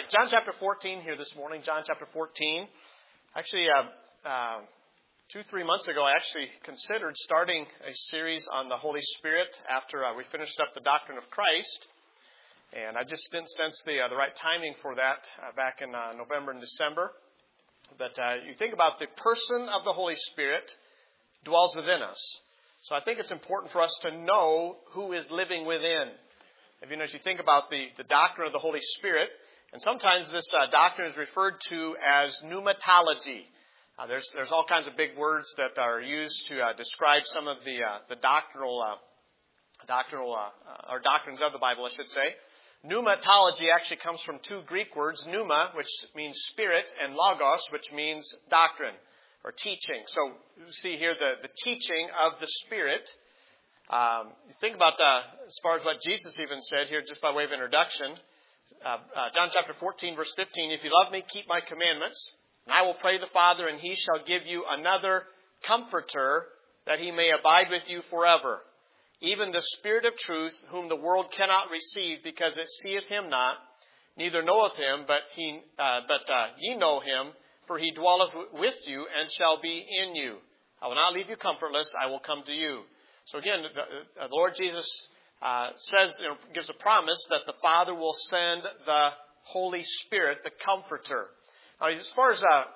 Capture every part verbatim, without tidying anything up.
right, John chapter fourteen here this morning. John chapter fourteen. Actually, uh, uh, two, three months ago, I actually considered starting a series on the Holy Spirit after uh, we finished up the doctrine of Christ. And I just didn't sense the uh, the right timing for that uh, back in uh, November and December. But uh, you think about the person of the Holy Spirit dwells within us. So I think it's important for us to know who is living within. If you know, as you think about the, the doctrine of the Holy Spirit, and sometimes this uh, doctrine is referred to as pneumatology. Uh, there's there's all kinds of big words that are used to uh, describe some of the uh, the doctrinal uh, doctrinal uh, or doctrines of the Bible, I should say. Pneumatology actually comes from two Greek words: pneuma, which means spirit, and logos, which means doctrine or teaching. So you see here the, the teaching of the Spirit. Um, you think about uh, as far as what Jesus even said here, just by way of introduction. Uh, uh, John chapter fourteen, verse fifteen, "If you love me, keep my commandments, and I will pray the Father, and he shall give you another comforter, that he may abide with you forever. Even the Spirit of truth, whom the world cannot receive, because it seeth him not, neither knoweth him, but he, uh, but uh, ye know him, for he dwelleth with you, and shall be in you. I will not leave you comfortless, I will come to you." So again, the, the Lord Jesus uh, says, you know, gives a promise that the Father will send the Holy Spirit, the Comforter. Now, as far as uh,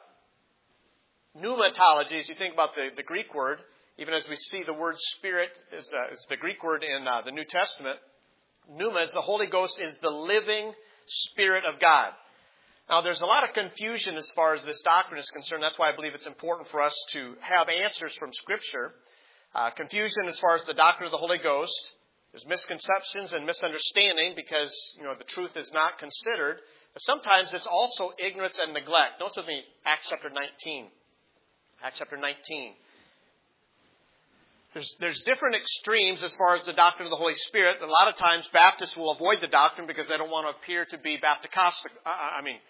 pneumatology, as you think about the, the Greek word, even as we see the word Spirit is, uh, is the Greek word in uh, the New Testament, pneuma is the Holy Ghost, is the living Spirit of God. Now, there's a lot of confusion as far as this doctrine is concerned. That's why I believe it's important for us to have answers from Scripture. Uh, confusion as far as the doctrine of the Holy Ghost. There's misconceptions and misunderstanding because, you know, the truth is not considered. But sometimes it's also ignorance and neglect. Notice with me Acts chapter nineteen. Acts chapter nineteen. There's, there's different extremes as far as the doctrine of the Holy Spirit. A lot of times Baptists will avoid the doctrine because they don't want to appear to be Baptist. Uh, I mean,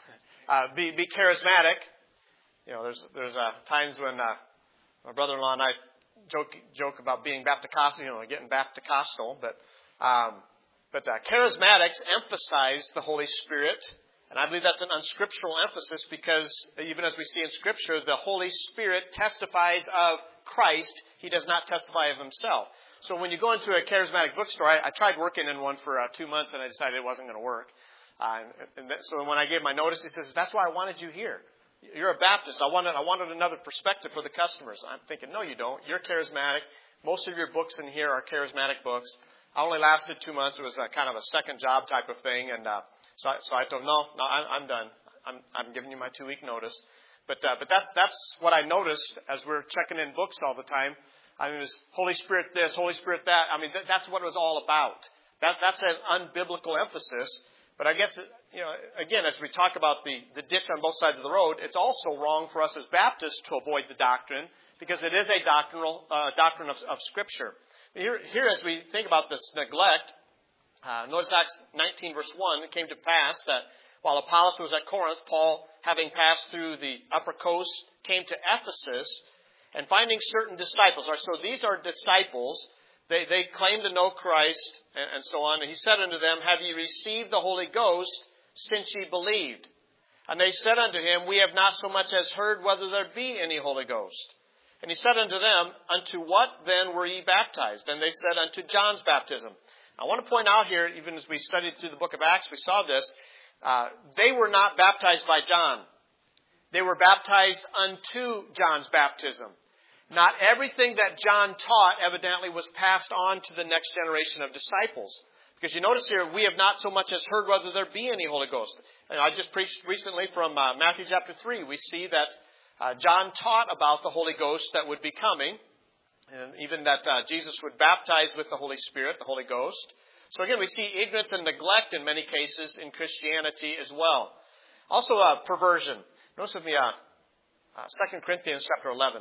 uh, be, be charismatic. You know, there's there's uh, times when uh, my brother-in-law and I joke joke about being Baptist, you know, getting Baptist-costal, but um, but uh, charismatics emphasize the Holy Spirit, and I believe that's an unscriptural emphasis because even as we see in Scripture, the Holy Spirit testifies of Christ. He does not testify of himself. So when you go into a charismatic bookstore, I, I tried working in one for uh, two months, and I decided it wasn't going to work. Uh, and, and that, so when I gave my notice, he says, "That's why I wanted you here. You're a Baptist. I wanted, I wanted another perspective for the customers." I'm thinking, no, you don't. You're charismatic. Most of your books in here are charismatic books. I only lasted two months. It was a, kind of a second job type of thing. And uh, so, I, so I told him, no, no, I'm, I'm done. I'm, I'm giving you my two-week notice. But uh, but that's that's what I noticed as we're checking in books all the time. I mean, it was Holy Spirit this, Holy Spirit that. I mean, th- that's what it was all about. That That's an unbiblical emphasis. But I guess, you know, again, as we talk about the, the ditch on both sides of the road, it's also wrong for us as Baptists to avoid the doctrine because it is a doctrinal uh, doctrine of, of Scripture. Here, here, as we think about this neglect, uh, notice Acts nineteen, verse one, it came to pass that while Apollos was at Corinth, Paul, having passed through the upper coast, came to Ephesus, and finding certain disciples. So these are disciples. They, they claim to know Christ and, and so on. And he said unto them, "Have ye received the Holy Ghost since ye believed?" And they said unto him, "We have not so much as heard whether there be any Holy Ghost." And he said unto them, "Unto what then were ye baptized?" And they said, "Unto John's baptism." I want to point out here, even as we studied through the book of Acts, we saw this. Uh, they were not baptized by John. They were baptized unto John's baptism. Not everything that John taught evidently was passed on to the next generation of disciples. Because you notice here, we have not so much as heard whether there be any Holy Ghost. And I just preached recently from uh, Matthew chapter three. We see that uh, John taught about the Holy Ghost that would be coming. And even that uh, Jesus would baptize with the Holy Spirit, the Holy Ghost. So again, we see ignorance and neglect in many cases in Christianity as well. Also, uh, perversion. Notice with me uh, uh, Second Corinthians chapter eleven.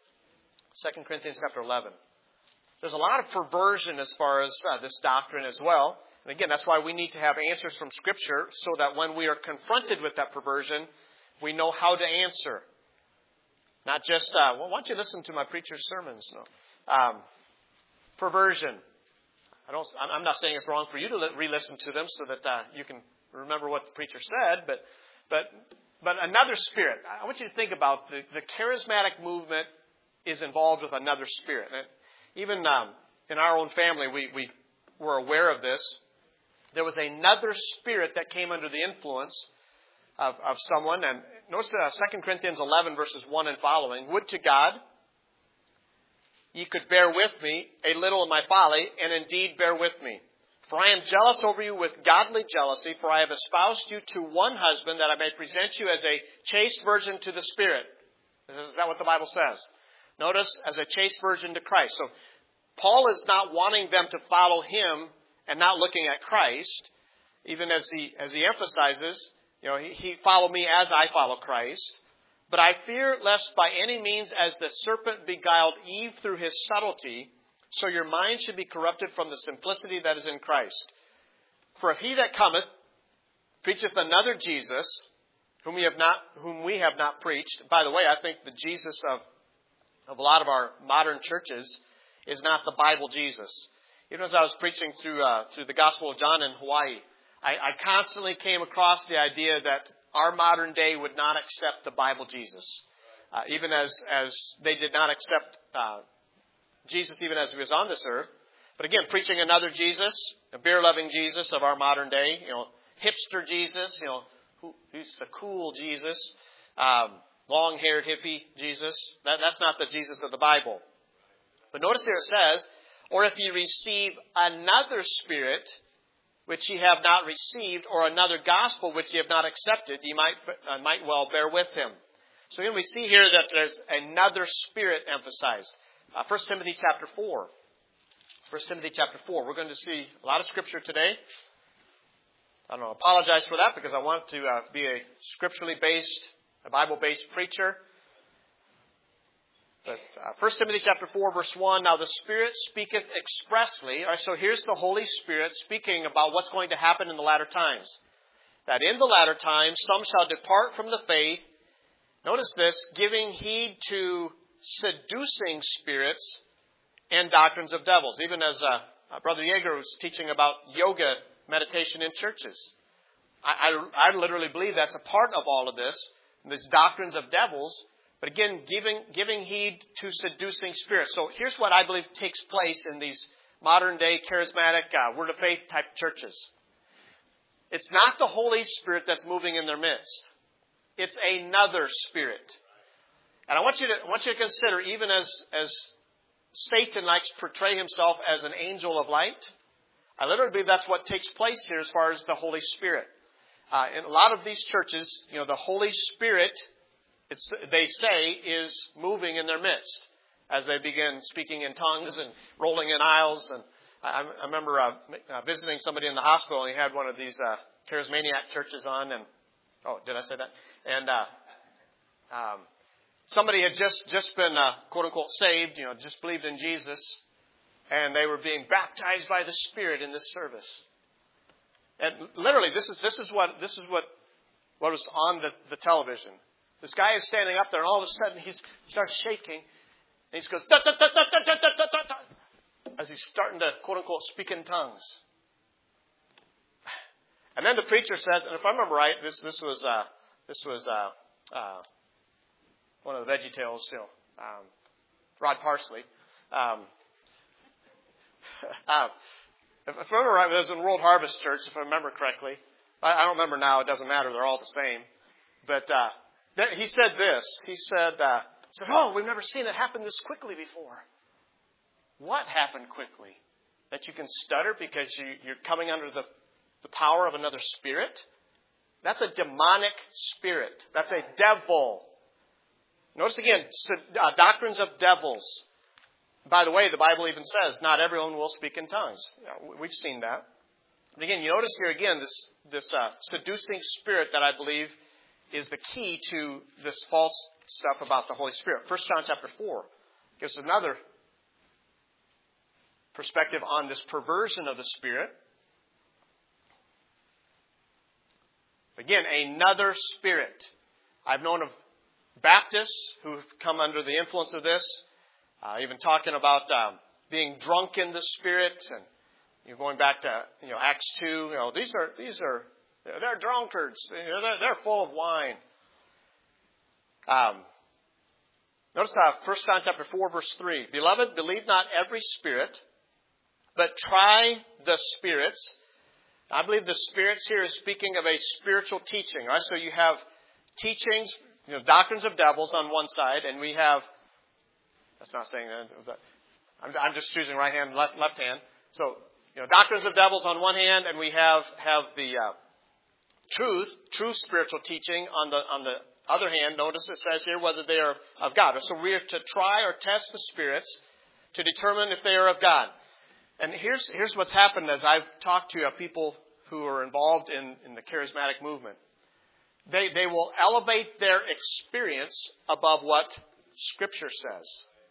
Second Corinthians chapter eleven. There's a lot of perversion as far as uh, this doctrine as well. And again, that's why we need to have answers from Scripture so that when we are confronted with that perversion, we know how to answer. Not just, uh, well, why don't you listen to my preacher's sermons? No. Um, perversion. I don't, I'm not saying it's wrong for you to re-listen to them so that uh, you can remember what the preacher said, but but but another spirit. I want you to think about the, the charismatic movement is involved with another spirit. And even um, in our own family, we, we were aware of this. There was another spirit that came under the influence of, of someone. And notice uh, Second Corinthians eleven, verses one and following. Would to God ye could bear with me a little in my folly, and indeed bear with me. For I am jealous over you with godly jealousy, for I have espoused you to one husband, that I may present you as a chaste virgin to the Spirit. Is that what the Bible says? Notice, as a chaste virgin to Christ. So, Paul is not wanting them to follow him and not looking at Christ, even as he as he emphasizes, you know, he, he follow me as I follow Christ. But I fear lest by any means, as the serpent beguiled Eve through his subtlety, so your mind should be corrupted from the simplicity that is in Christ. For if he that cometh preacheth another Jesus, whom we have not, whom we have not preached. By the way, I think the Jesus of, of a lot of our modern churches is not the Bible Jesus. Even as I was preaching through uh, through the Gospel of John in Hawaii, I, I constantly came across the idea that our modern day would not accept the Bible Jesus, uh, even as as they did not accept uh, Jesus even as he was on this earth. But again, preaching another Jesus, a beer-loving Jesus of our modern day, you know, hipster Jesus, you know, who, who's the cool Jesus, um, long-haired hippie Jesus. That, that's not the Jesus of the Bible. But notice here it says, or if you receive another spirit, which ye have not received, or another gospel which ye have not accepted, ye might uh, might well bear with him. So again, we see here that there's another spirit emphasized. Uh, First Timothy chapter four. First Timothy chapter four. We're going to see a lot of scripture today. I don't know, apologize for that because I want to uh, be a scripturally based, a Bible-based preacher. But uh, First Timothy chapter four, verse one, now the Spirit speaketh expressly. All right, so here's the Holy Spirit speaking about what's going to happen in the latter times. That in the latter times some shall depart from the faith. Notice this, giving heed to seducing spirits and doctrines of devils. Even as uh, Brother Yeager was teaching about yoga meditation in churches. I, I, I literally believe that's a part of all of this, these doctrines of devils. But again, giving giving heed to seducing spirits. So here's what I believe takes place in these modern day charismatic uh, word of faith type churches. It's not the Holy Spirit that's moving in their midst. It's another spirit. And I want you to I want you to consider, even as as Satan likes to portray himself as an angel of light, I literally believe that's what takes place here as far as the Holy Spirit. Uh, in a lot of these churches, you know, the Holy Spirit, it's, they say, is moving in their midst as they begin speaking in tongues and rolling in aisles. And I, I remember uh, uh, visiting somebody in the hospital, and he had one of these uh, charismaniac churches on. And oh, did I say that? And uh, um, somebody had just just been uh, quote unquote saved, you know, just believed in Jesus, and they were being baptized by the Spirit in this service. And literally, this is this is what this is what what was on the, the television. This guy is standing up there, and all of a sudden he starts shaking, and he goes da, da, da, da, da, da, da, da, da, as he's starting to quote unquote speak in tongues. And then the preacher said, and if I remember right, this this was uh, this was uh, uh, one of the Veggie Tales, you know, um, Rod Parsley. Um, uh, if, if I remember right, it was in World Harvest Church, if I remember correctly. I, I don't remember now. It doesn't matter. They're all the same. But uh, then he said this. He said, uh, said, "Oh, we've never seen it happen this quickly before." What happened quickly? That you can stutter because you, you're coming under the, the power of another spirit? That's a demonic spirit. That's a devil. Notice again, uh, doctrines of devils. By the way, the Bible even says not everyone will speak in tongues. We've seen that. But again, you notice here again this this uh, seducing spirit that I believe is the key to this false stuff about the Holy Spirit. First John chapter four gives another perspective on this perversion of the Spirit. Again, another spirit. I've known of Baptists who have come under the influence of this, uh, even talking about um, being drunk in the Spirit, and you're going back to you know Acts two. You know these are these are They're drunkards. They're, they're full of wine. Um, notice uh, First John chapter four, verse three. Beloved, believe not every spirit, but try the spirits. I believe the spirits here is speaking of a spiritual teaching. Right? So you have teachings, you know, doctrines of devils on one side, and we have, that's not saying that, I'm, I'm just choosing right hand, left, left hand. So, you know, doctrines of devils on one hand, and we have, have the uh, truth, true spiritual teaching on the, on the other hand. Notice it says here whether they are of God. So we are to try or test the spirits to determine if they are of God. And here's, here's what's happened as I've talked to uh, people who are involved in, in the charismatic movement. They, they will elevate their experience above what Scripture says.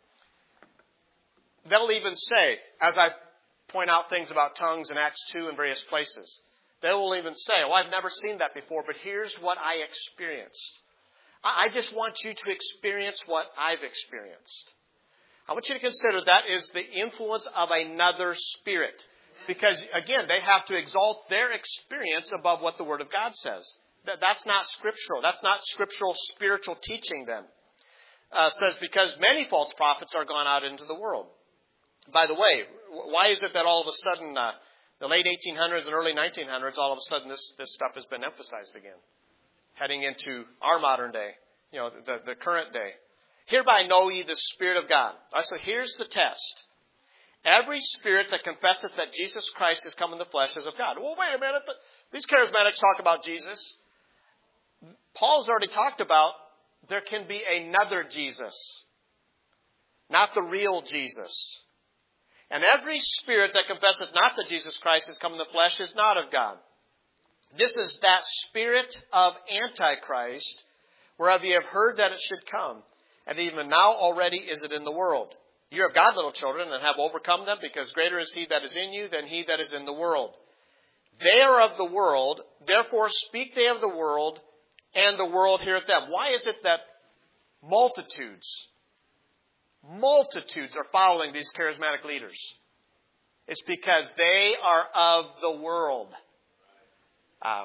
They'll even say, as I point out things about tongues in Acts two and various places, they will even say, oh, I've never seen that before, but here's what I experienced. I, I just want you to experience what I've experienced. I want you to consider that is the influence of another spirit. Because, again, they have to exalt their experience above what the Word of God says. That, that's not scriptural. That's not scriptural spiritual teaching then. Uh, says, because many false prophets are gone out into the world. By the way, why is it that all of a sudden, uh, the late eighteen hundreds and early nineteen hundreds, all of a sudden this, this stuff has been emphasized again? Heading into our modern day, you know, the, the current day. Hereby know ye the Spirit of God. All right, so here's the test. Every spirit that confesseth that Jesus Christ is come in the flesh is of God. Well, wait a minute. These charismatics talk about Jesus. Paul's already talked about there can be another Jesus, not the real Jesus. And every spirit that confesseth not that Jesus Christ is come in the flesh is not of God. This is that spirit of Antichrist, whereof ye have heard that it should come, and even now already is it in the world. You are of God, little children, and have overcome them, because greater is he that is in you than he that is in the world. They are of the world, therefore speak they of the world, and the world heareth them. Why is it that multitudes, multitudes are following these charismatic leaders? It's because they are of the world. Um,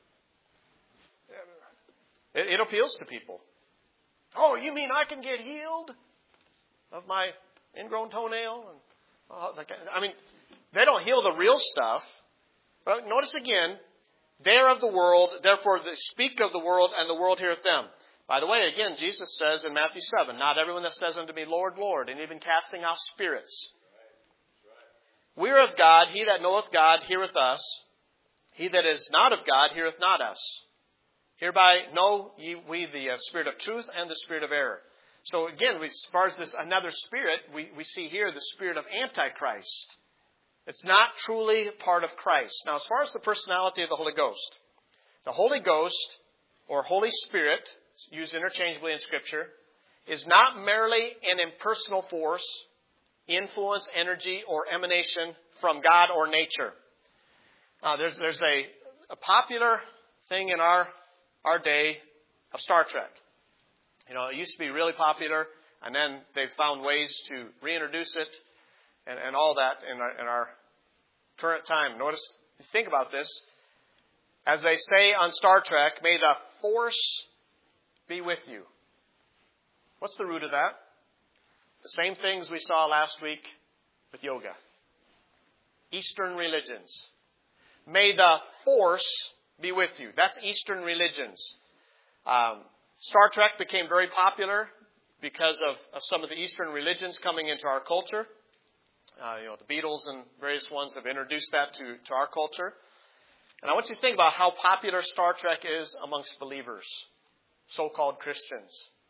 it, it appeals to people. Oh, you mean I can get healed of my ingrown toenail? And, oh, I mean, they don't heal the real stuff. But notice again, they are of the world, therefore they speak of the world, and the world heareth them. By the way, again, Jesus says in Matthew seven, not everyone that says unto me, Lord, Lord, and even casting out spirits. We are of God, he that knoweth God heareth us. He that is not of God heareth not us. Hereby know ye we the uh, spirit of truth and the spirit of error. So again, we, as far as this another spirit, we, we see here the spirit of Antichrist. It's not truly part of Christ. Now, as far as the personality of the Holy Ghost, the Holy Ghost, or Holy Spirit, used interchangeably in Scripture, is not merely an impersonal force, influence, energy, or emanation from God or nature. Uh, there's there's a, a popular thing in our our day of Star Trek. You know, it used to be really popular, and then they've found ways to reintroduce it and, and all that in our, in our current time. Notice, think about this. As they say on Star Trek, may the Force be with you. What's the root of that? The same things we saw last week with yoga. Eastern religions. May the Force be with you. That's Eastern religions. Um, Star Trek became very popular because of, of some of the Eastern religions coming into our culture. Uh, you know, the Beatles and various ones have introduced that to, to our culture. And I want you to think about how popular Star Trek is amongst believers, so-called Christians.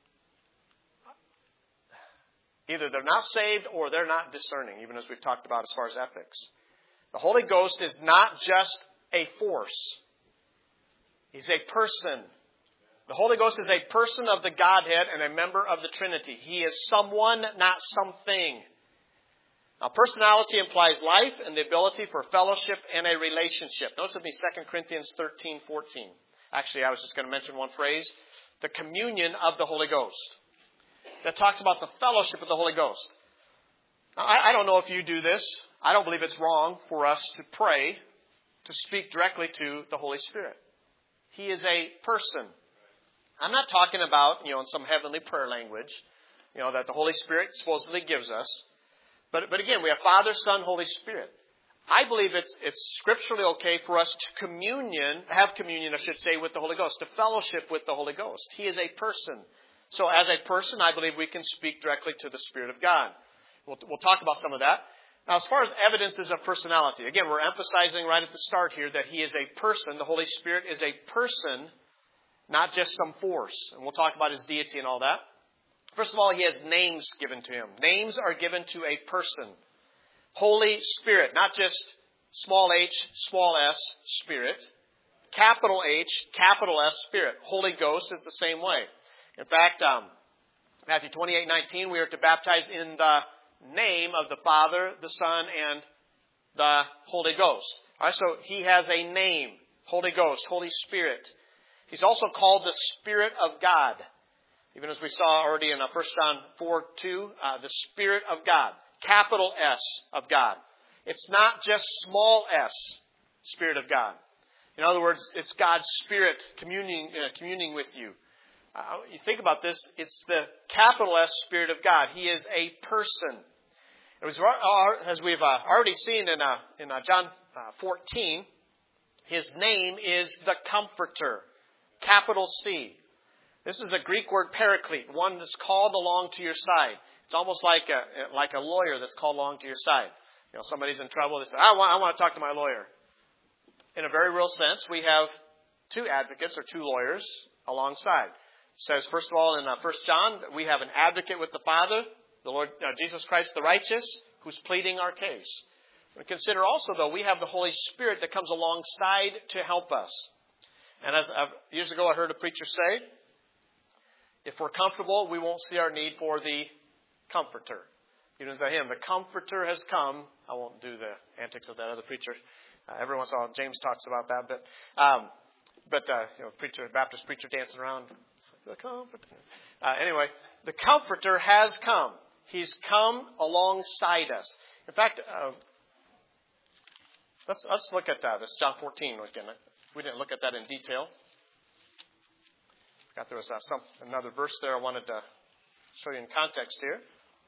Either they're not saved or they're not discerning, even as we've talked about as far as ethics. The Holy Ghost is not just a force. He's a person. The Holy Ghost is a person of the Godhead and a member of the Trinity. He is someone, not something. Now, personality implies life and the ability for fellowship and a relationship. Notice with me Second Corinthians thirteen fourteen. Actually, I was just going to mention one phrase. The communion of the Holy Ghost. That talks about the fellowship of the Holy Ghost. Now, I, I don't know if you do this. I don't believe it's wrong for us to pray, to speak directly to the Holy Spirit. He is a person. I'm not talking about, you know, in some heavenly prayer language, you know, that the Holy Spirit supposedly gives us. But, but again, we have Father, Son, Holy Spirit. I believe it's, it's scripturally okay for us to communion, have communion, I should say, with the Holy Ghost, to fellowship with the Holy Ghost. He is a person. So as a person, I believe we can speak directly to the Spirit of God. We'll, we'll talk about some of that. Now, as far as evidences of personality, again, we're emphasizing right at the start here that He is a person. The Holy Spirit is a person, not just some force. And we'll talk about His deity and all that. First of all, He has names given to Him. Names are given to a person. Holy Spirit, not just small h, small s, Spirit. Capital H, capital S, Spirit. Holy Ghost is the same way. In fact, um, Matthew twenty-eight nineteen, we are to baptize in the name of the Father, the Son, and the Holy Ghost. All right, so He has a name. Holy Ghost, Holy Spirit. He's also called the Spirit of God. Even as we saw already in First John four two, uh, the Spirit of God. Capital S of God. It's not just small s, Spirit of God. In other words, it's God's Spirit communing, uh, communing with you. Uh, you think about this, it's the capital S Spirit of God. He is a person. It was, as we've uh, already seen in, uh, in uh, John uh, fourteen, His name is the Comforter. Capital C. This is a Greek word paraclete, one that's called along to your side. It's almost like a, like a lawyer that's called along to your side. You know, somebody's in trouble, they say, I want, I want to talk to my lawyer. In a very real sense, we have two advocates or two lawyers alongside. It says, first of all, in uh, First John, we have an advocate with the Father, the Lord uh, Jesus Christ the righteous, who's pleading our case. And consider also, though, we have the Holy Spirit that comes alongside to help us. And as uh, years ago I heard a preacher say, if we're comfortable, we won't see our need for the Comforter. Even as the hymn, the Comforter has come. I won't do the antics of that other preacher. Uh, every once in a while, James talks about that. But, um, but uh, you know, preacher, Baptist preacher dancing around. The Comforter. Uh, anyway, the Comforter has come. He's come alongside us. In fact, uh, let's let's look at that. This John fourteen again. We didn't look at that in detail. Got there was uh, some another verse there I wanted to show you in context here.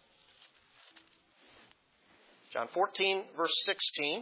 John fourteen, verse sixteen.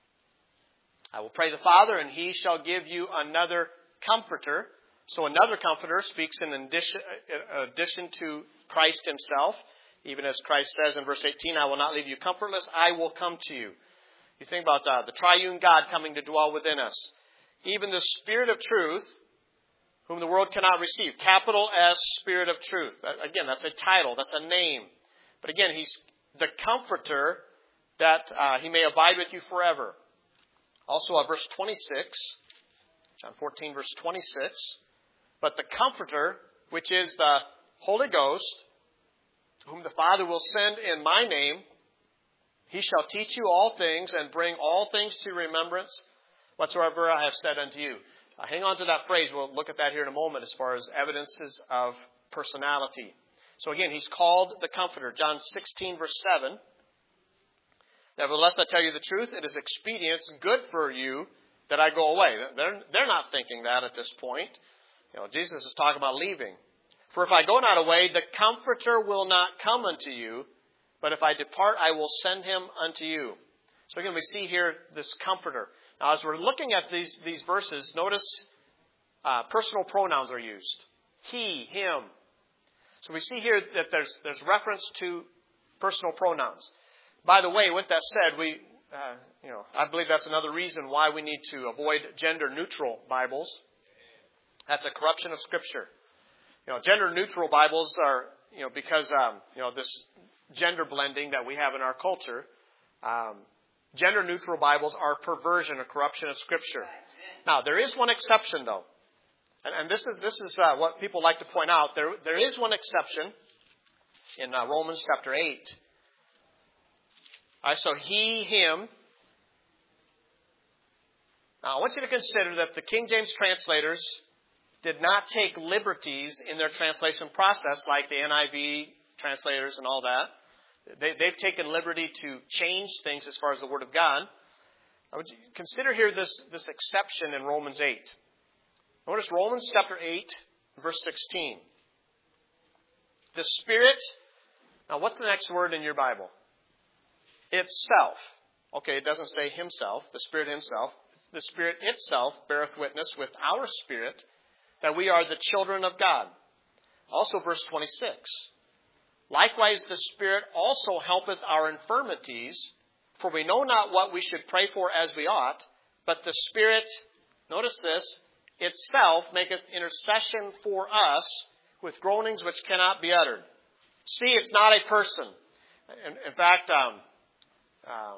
I will pray the Father, and He shall give you another Comforter. So another Comforter speaks in addition, addition to Christ Himself. Even as Christ says in verse eighteen, I will not leave you comfortless, I will come to you. You think about uh, the triune God coming to dwell within us. Even the Spirit of truth, whom the world cannot receive. Capital S, Spirit of truth. Again, that's a title, that's a name. But again, He's the Comforter that uh, He may abide with you forever. Also, uh, verse twenty-six, John fourteen, verse twenty-six. But the Comforter, which is the Holy Ghost, whom the Father will send in my name, He shall teach you all things and bring all things to remembrance whatsoever I have said unto you. Uh, hang on to that phrase. We'll look at that here in a moment as far as evidences of personality. So again, He's called the Comforter. John sixteen, verse seven. Nevertheless, I tell you the truth, it is expedient, it's good for you that I go away. They're, they're not thinking that at this point. You know, Jesus is talking about leaving. For if I go not away, the Comforter will not come unto you. But if I depart, I will send Him unto you. So again, we see here this Comforter. Now, as we're looking at these, these verses, notice uh, personal pronouns are used. He, him. So we see here that there's, there's reference to personal pronouns. By the way, with that said, we, uh, you know, I believe that's another reason why we need to avoid gender-neutral Bibles. That's a corruption of Scripture. You know, gender-neutral Bibles are, you know, because, um, you know, this gender blending that we have in our culture, um, gender-neutral Bibles are perversion or corruption of Scripture. Now, there is one exception, though. And, and this is this is uh, what people like to point out. There There is one exception in uh, Romans chapter eight. All right, so he, him. Now, I want you to consider that the King James translators did not take liberties in their translation process like the N I V translators and all that. They, they've taken liberty to change things as far as the Word of God. I would consider here this, this exception in Romans eight. Notice Romans chapter eight, verse sixteen. The Spirit, now what's the next word in your Bible? Itself. Okay, it doesn't say himself, the Spirit himself. The Spirit itself beareth witness with our spirit that we are the children of God. Also verse twenty-six. Likewise the Spirit also helpeth our infirmities, for we know not what we should pray for as we ought, but the Spirit, notice this, itself maketh intercession for us with groanings which cannot be uttered. See, it's not a person. In, in fact, um, um,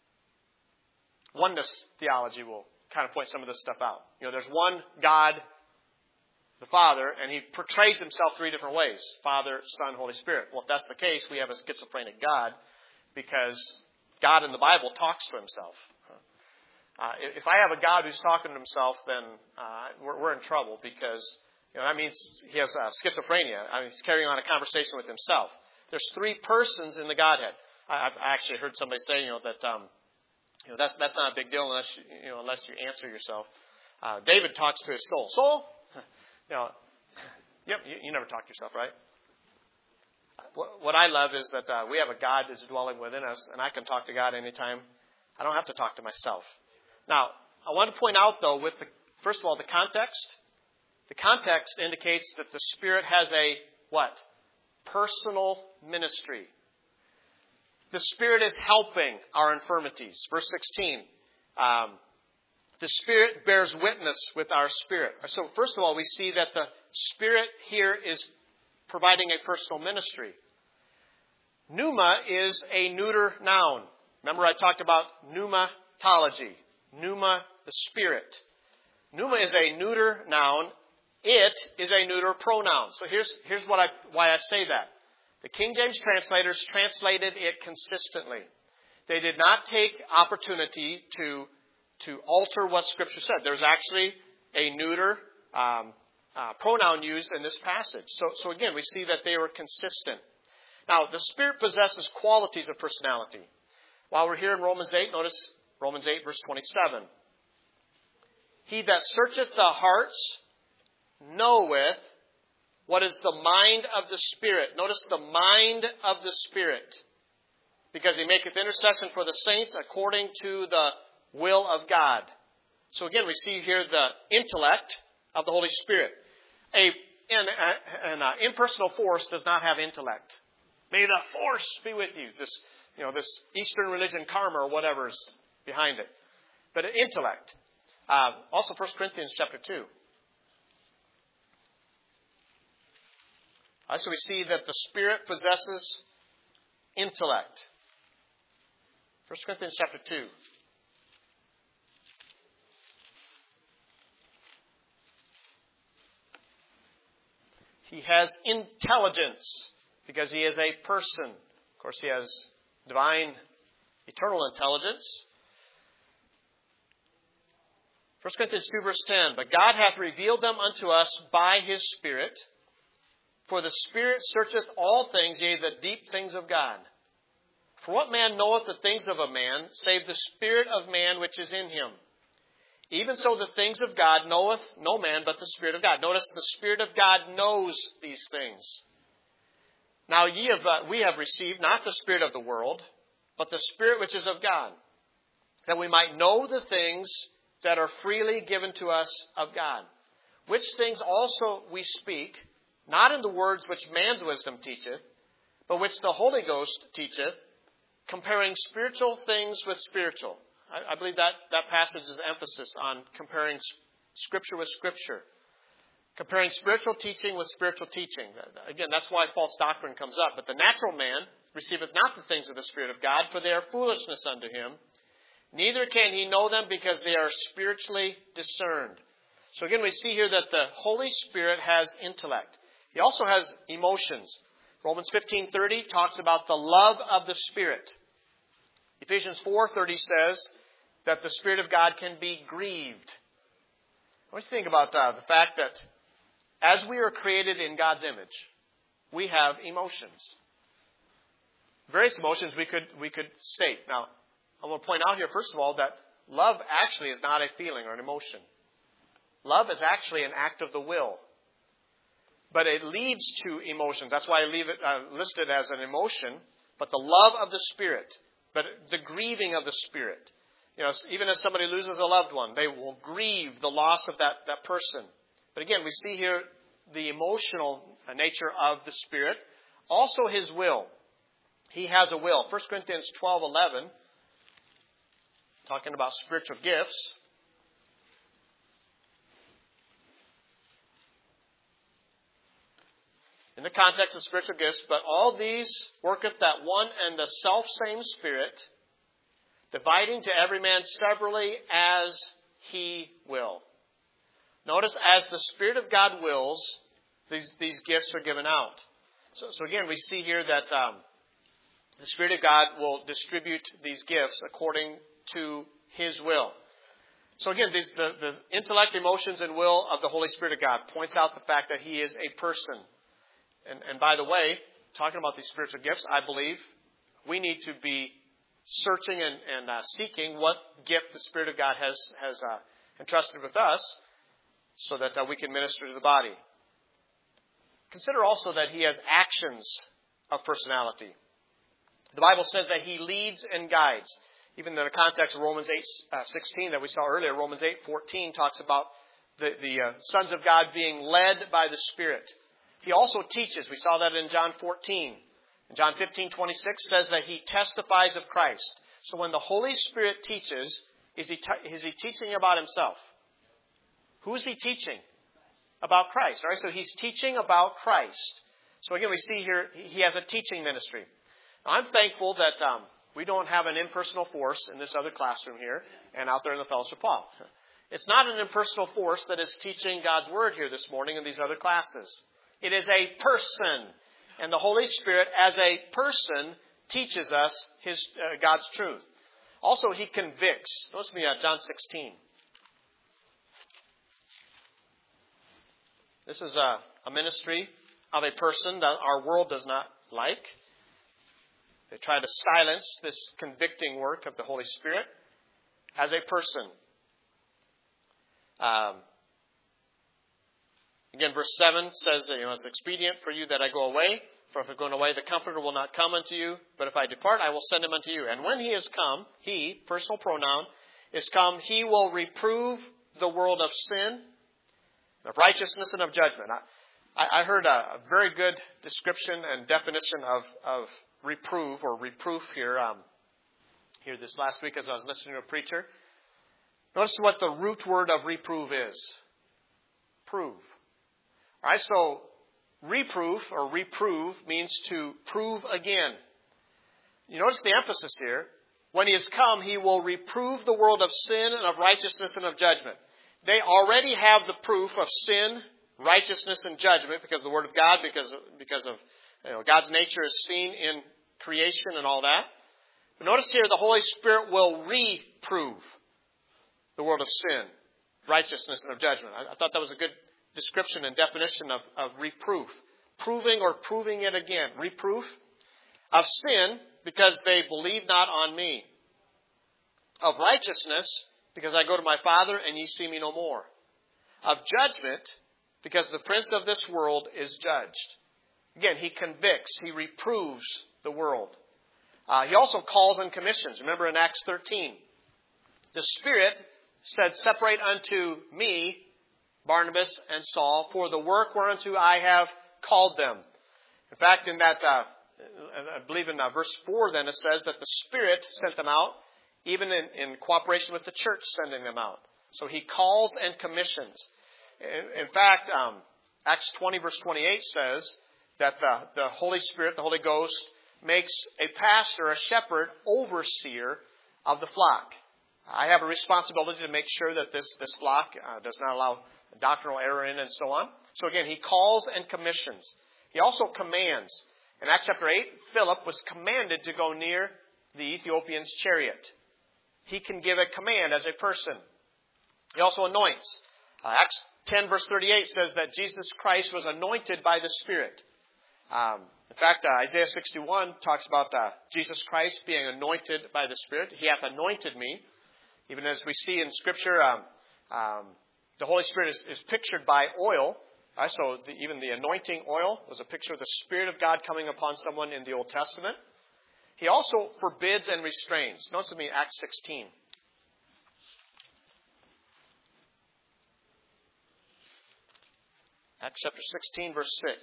oneness theology will kind of point some of this stuff out. You know, there's one God, the Father, and He portrays Himself three different ways. Father, Son, Holy Spirit. Well, if that's the case, we have a schizophrenic God, because God in the Bible talks to Himself. Uh, if I have a God who's talking to Himself, then uh, we're, we're in trouble, because you know that means He has uh, schizophrenia. I mean, He's carrying on a conversation with Himself. There's three persons in the Godhead. I, I've actually heard somebody say, you know, that um, you know that's that's not a big deal unless you, you know unless you answer yourself. Uh, David talks to his soul. Soul, you know, yep, you, you never talk to yourself, right? What, what I love is that uh, we have a God that's dwelling within us, and I can talk to God anytime. I don't have to talk to myself. Now, I want to point out, though, with the, first of all, the context. The context indicates that the Spirit has a, what? Personal ministry. The Spirit is helping our infirmities. Verse sixteen. Um, the Spirit bears witness with our spirit. So, first of all, we see that the Spirit here is providing a personal ministry. Pneuma is a neuter noun. Remember I talked about pneumatology. Pneuma, the Spirit. Pneuma is a neuter noun. It is a neuter pronoun. So here's, here's what I, why I say that. The King James translators translated it consistently. They did not take opportunity to, to alter what Scripture said. There's actually a neuter um, uh, pronoun used in this passage. So, so again, we see that they were consistent. Now, the Spirit possesses qualities of personality. While we're here in Romans eight, notice Romans eight, verse twenty-seven. He that searcheth the hearts knoweth what is the mind of the Spirit. Notice the mind of the Spirit. Because he maketh intercession for the saints according to the will of God. So again, we see here the intellect of the Holy Spirit. A, an, an uh, impersonal force does not have intellect. May the force be with you. This, you know, this Eastern religion karma or whatever is behind it. But an intellect. Uh, also, First Corinthians chapter two. Uh, so we see that the Spirit possesses intellect. First Corinthians chapter two. He has intelligence because he is a person. Of course, he has divine, eternal intelligence. First Corinthians two, verse ten. But God hath revealed them unto us by His Spirit. For the Spirit searcheth all things, yea, the deep things of God. For what man knoweth the things of a man, save the spirit of man which is in him? Even so the things of God knoweth no man but the Spirit of God. Notice the Spirit of God knows these things. Now ye have, uh, we have received not the spirit of the world, but the Spirit which is of God, that we might know the things that are freely given to us of God. Which things also we speak, not in the words which man's wisdom teacheth, but which the Holy Ghost teacheth, comparing spiritual things with spiritual. I, I believe that, that passage is emphasis on comparing Scripture with Scripture. Comparing spiritual teaching with spiritual teaching. Again, that's why false doctrine comes up. But the natural man receiveth not the things of the Spirit of God, for they are foolishness unto him. Neither can he know them because they are spiritually discerned. So again, we see here that the Holy Spirit has intellect. He also has emotions. Romans fifteen thirty talks about the love of the Spirit. Ephesians four thirty says that the Spirit of God can be grieved. What do you think about uh, the fact that as we are created in God's image, we have emotions? Various emotions we could we could state. Now, I want to point out here, first of all, that love actually is not a feeling or an emotion. Love is actually an act of the will. But it leads to emotions. That's why I leave it uh, listed as an emotion. But the love of the Spirit, but the grieving of the Spirit. You know, even as somebody loses a loved one, they will grieve the loss of that, that person. But again, we see here the emotional nature of the Spirit. Also His will. He has a will. First Corinthians twelve eleven, talking about spiritual gifts. In the context of spiritual gifts, but all these worketh that one and the selfsame Spirit, dividing to every man severally as He will. Notice, as the Spirit of God wills, these, these gifts are given out. So, so again, we see here that um, the Spirit of God will distribute these gifts according to His will. So again, these, the, the intellect, emotions, and will of the Holy Spirit of God points out the fact that He is a person. And, and by the way, talking about these spiritual gifts, I believe we need to be searching and, and uh, seeking what gift the Spirit of God has, has uh, entrusted with us so that uh, we can minister to the body. Consider also that He has actions of personality. The Bible says that He leads and guides. Even in the context of Romans eight sixteen that we saw earlier, Romans eight fourteen talks about the, the uh, sons of God being led by the Spirit. He also teaches. We saw that in John fourteen. And John fifteen twenty-six says that He testifies of Christ. So when the Holy Spirit teaches, is He, t- is he teaching about Himself? Who is He teaching? About Christ. All right, so He's teaching about Christ. So again, we see here He has a teaching ministry. Now, I'm thankful that um, we don't have an impersonal force in this other classroom here and out there in the Fellowship Hall. It's not an impersonal force that is teaching God's Word here this morning in these other classes. It is a person. And the Holy Spirit, as a person, teaches us His uh, God's truth. Also, He convicts. Notice me at John sixteen. This is a, a ministry of a person that our world does not like. They try to silence this convicting work of the Holy Spirit as a person. Um, Again, verse seven says, you know, it's expedient for you that I go away. For if I go away, the Comforter will not come unto you. But if I depart, I will send Him unto you. And when He is come, He, personal pronoun, is come, He will reprove the world of sin, of righteousness, and of judgment. I, I heard a, a very good description and definition of, of reprove or reproof here, um, here this last week as I was listening to a preacher. Notice what the root word of reprove is. Prove. All right, so reproof or reprove means to prove again. You notice the emphasis here. When He has come, He will reprove the world of sin and of righteousness and of judgment. They already have the proof of sin, righteousness, and judgment because of the Word of God, because of, because of you know, God's nature is seen in creation and all that. But notice here, the Holy Spirit will reprove the world of sin, righteousness, and of judgment. I, I thought that was a good description and definition of, of reproof. Proving or proving it again. Reproof of sin because they believe not on me. Of righteousness because I go to my Father and ye see me no more. Of judgment because the prince of this world is judged. Again, He convicts. He reproves the world. Uh, he also calls and commissions. Remember in Acts thirteen. The Spirit said, separate unto me Barnabas and Saul for the work whereunto I have called them. In fact, in that, uh, I believe in uh, verse four then it says that the Spirit sent them out, even in, in cooperation with the church sending them out. So He calls and commissions. In, in fact, um, Acts twenty verse twenty-eight says that the, the Holy Spirit, the Holy Ghost, makes a pastor, a shepherd, overseer of the flock. I have a responsibility to make sure that this, this flock uh, does not allow doctrinal error in and so on. So again, He calls and commissions. He also commands. In Acts chapter eight, Philip was commanded to go near the Ethiopian's chariot. He can give a command as a person. He also anoints. Uh, Acts ten verse thirty-eight says that Jesus Christ was anointed by the Spirit. Um, in fact, uh, Isaiah sixty-one talks about uh, Jesus Christ being anointed by the Spirit. He hath anointed me. Even as we see in Scripture, um, um, the Holy Spirit is, is pictured by oil. Right? So the, even the anointing oil was a picture of the Spirit of God coming upon someone in the Old Testament. He also forbids and restrains. Notice with me Acts sixteen. Acts chapter sixteen, verse six.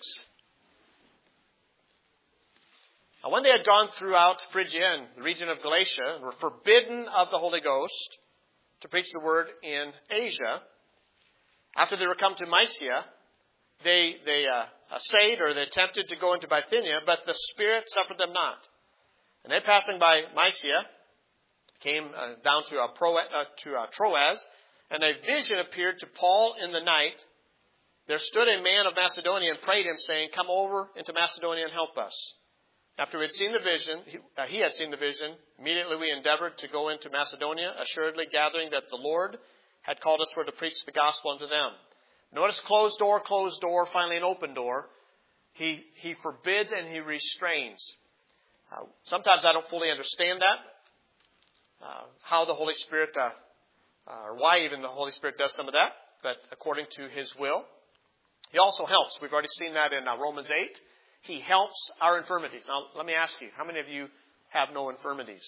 Now, when they had gone throughout Phrygia and the region of Galatia and were forbidden of the Holy Ghost to preach the word in Asia, after they were come to Mysia, they they uh, essayed or they attempted to go into Bithynia, but the Spirit suffered them not. And they, passing by Mysia, came uh, down to, uh, Pro, uh, to uh, Troas, and a vision appeared to Paul in the night. There stood a man of Macedonia and prayed him, saying, "Come over into Macedonia and help us." After we had seen the vision, he, uh, he had seen the vision, immediately we endeavored to go into Macedonia, assuredly gathering that the Lord had called us for to preach the gospel unto them. Notice closed door, closed door, finally an open door. He, he forbids and he restrains. Uh, sometimes I don't fully understand that, uh, how the Holy Spirit, uh, uh, or why even the Holy Spirit does some of that, but according to His will. He also helps. We've already seen that in uh, Romans eight. He helps our infirmities. Now, let me ask you, how many of you have no infirmities?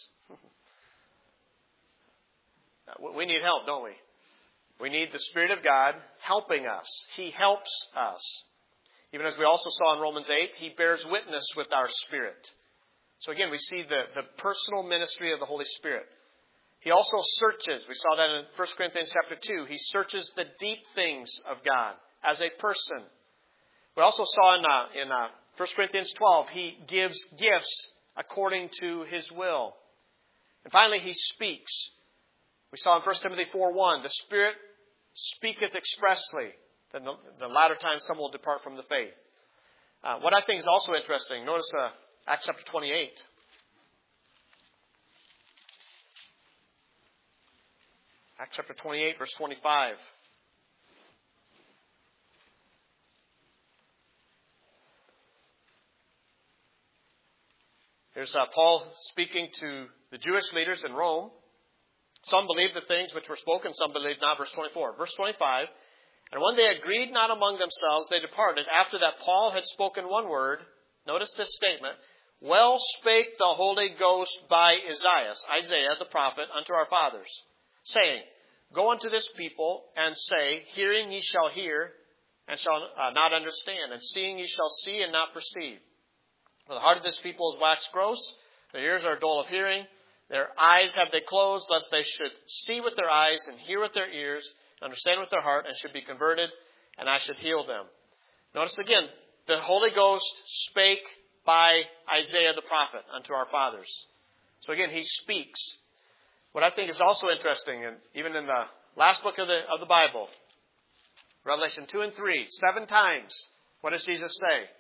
We need help, don't we? We need the Spirit of God helping us. He helps us. Even as we also saw in Romans eight, He bears witness with our spirit. So again, we see the, the personal ministry of the Holy Spirit. He also searches. We saw that in First Corinthians chapter two. He searches the deep things of God as a person. We also saw in, uh, in uh, First Corinthians twelve, He gives gifts according to His will. And finally, He speaks. We saw in First Timothy four one, the Spirit speaketh expressly. Then the, the latter time some will depart from the faith. Uh, what I think is also interesting, notice uh, Acts chapter twenty-eight. Acts chapter twenty-eight, verse twenty-five. Here's uh, Paul speaking to the Jewish leaders in Rome. Some believed the things which were spoken, some believed not. Verse twenty-four. Verse twenty-five. And when they agreed not among themselves, they departed. After that Paul had spoken one word, notice this statement, well spake the Holy Ghost by Isaiah, Isaiah the prophet, unto our fathers, saying, Go unto this people, and say, Hearing ye shall hear, and shall uh, not understand, and seeing ye shall see, and not perceive. For the heart of this people is waxed gross, their ears are dull of hearing, their eyes have they closed, lest they should see with their eyes, and hear with their ears, understand with their heart, and should be converted, and I should heal them. Notice again, the Holy Ghost spake by Isaiah the prophet unto our fathers. So again, He speaks. What I think is also interesting, and even in the last book of the of the Bible, Revelation two and three, seven times, what does Jesus say?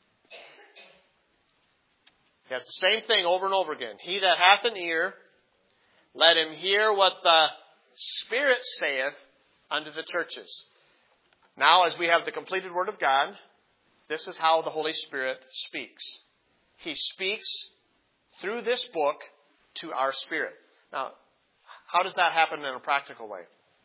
He has the same thing over and over again. He that hath an ear, let him hear what the Spirit saith unto the churches. Now, as we have the completed Word of God, this is how the Holy Spirit speaks. He speaks through this book to our spirit. Now, how does that happen in a practical way?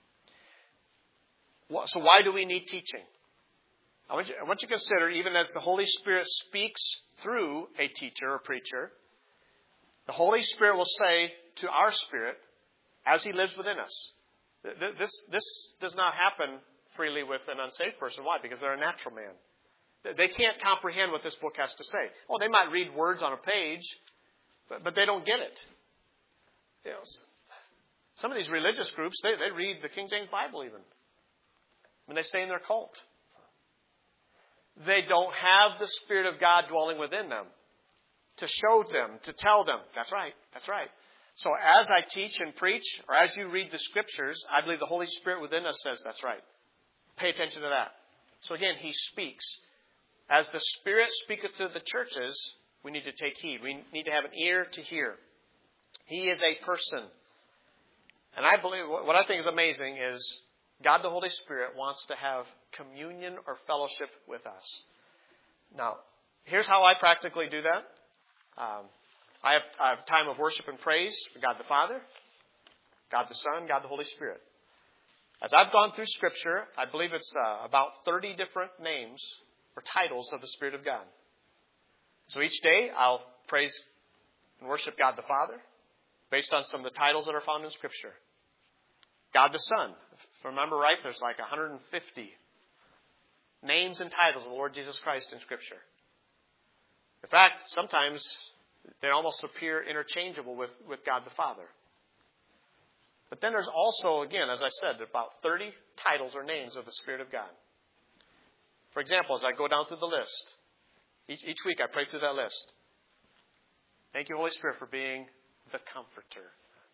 So why do we need teaching? I want you, I want you to consider, even as the Holy Spirit speaks through a teacher or preacher, the Holy Spirit will say to our spirit, as He lives within us. This, this does not happen freely with an unsaved person. Why? Because they're a natural man. They can't comprehend what this book has to say. Oh, they might read words on a page, but, but they don't get it. You know, some of these religious groups, they, they read the King James Bible even when they stay in their cult. They don't have the Spirit of God dwelling within them to show them, to tell them, that's right, that's right. So as I teach and preach, or as you read the Scriptures, I believe the Holy Spirit within us says, that's right. Pay attention to that. So again, He speaks. As the Spirit speaketh to the churches, we need to take heed. We need to have an ear to hear. He is a person. And I believe, what I think is amazing is God the Holy Spirit wants to have communion or fellowship with us. Now, here's how I practically do that. Um, I have, I have time of worship and praise for God the Father, God the Son, God the Holy Spirit. As I've gone through Scripture, I believe it's uh, about thirty different names or titles of the Spirit of God. So each day I'll praise and worship God the Father based on some of the titles that are found in Scripture. God the Son. If I remember right, there's like one hundred fifty names and titles of the Lord Jesus Christ in Scripture. In fact, sometimes they almost appear interchangeable with, with God the Father. But then there's also, again, as I said, about thirty titles or names of the Spirit of God. For example, as I go down through the list, each, each week I pray through that list. Thank you, Holy Spirit, for being the Comforter,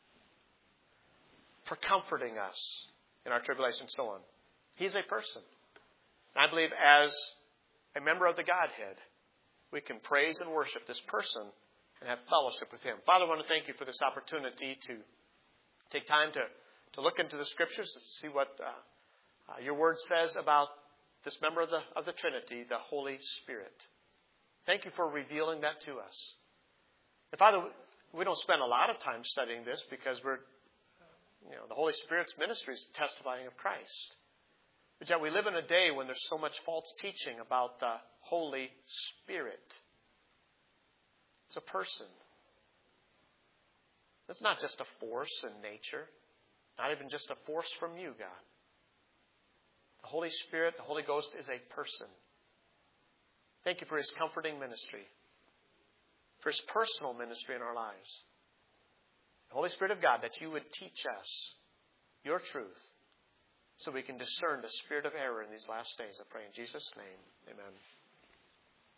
for comforting us in our tribulation and so on. He's a person. And I believe as a member of the Godhead, we can praise and worship this person and have fellowship with Him. Father, I want to thank you for this opportunity to take time to, to look into the Scriptures to see what uh, uh, your Word says about this member of the, of the Trinity, the Holy Spirit. Thank you for revealing that to us. And Father, we don't spend a lot of time studying this because we're, you know, the Holy Spirit's ministry is testifying of Christ. But yet we live in a day when there's so much false teaching about the Holy Spirit. It's a person. It's not just a force in nature. Not even just a force from you, God. The Holy Spirit, the Holy Ghost is a person. Thank you for His comforting ministry. For His personal ministry in our lives. The Holy Spirit of God, that you would teach us your truth so we can discern the spirit of error in these last days. I pray in Jesus' name. Amen.